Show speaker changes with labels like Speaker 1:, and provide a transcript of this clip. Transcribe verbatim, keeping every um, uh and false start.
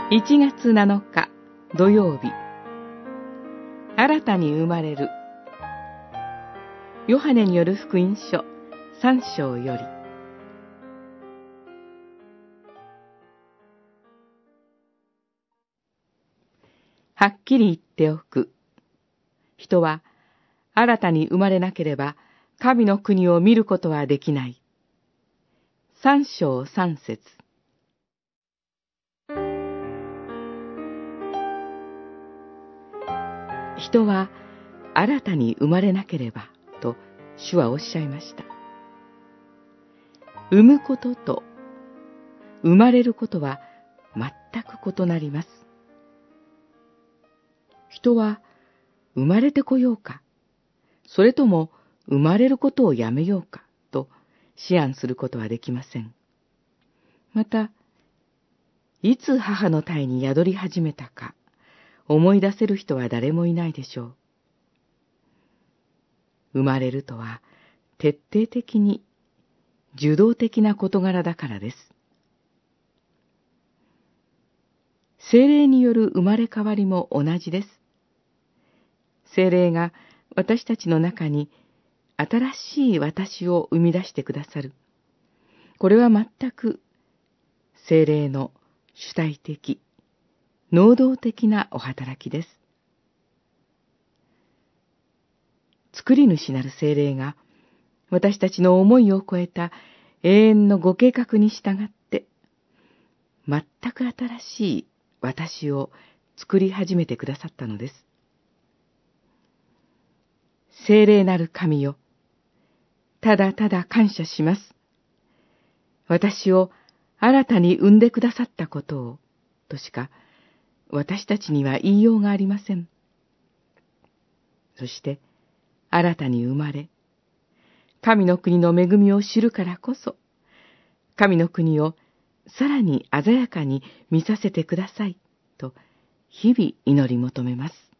Speaker 1: いちがつなのか土曜日、新たに生まれる。ヨハネによる福音書さん章より。はっきり言っておく。人は新たに生まれなければ神の国を見ることはできない。三章三節。人は新たに生まれなければと主はおっしゃいました。産むことと生まれることは全く異なります。人は生まれてこようか、それとも生まれることをやめようかと思案することはできません。また、いつ母の胎に宿り始めたか思い出せる人は誰もいないでしょう。生まれるとは徹底的に受動的な事柄だからです。聖霊による生まれ変わりも同じです。聖霊が私たちの中に新しい私を生み出してくださる。これは全く聖霊の主体的、能動的なお働きです。作り主なる聖霊が私たちの思いを超えた永遠のご計画に従って全く新しい私を作り始めてくださったのです。聖霊なる神よ、ただただ感謝します。私を新たに産んでくださったことを、としか私たちには言いようがありません。そして新たに生まれ、神の国の恵みを知るからこそ、神の国をさらに鮮やかに見させてくださいと日々祈り求めます。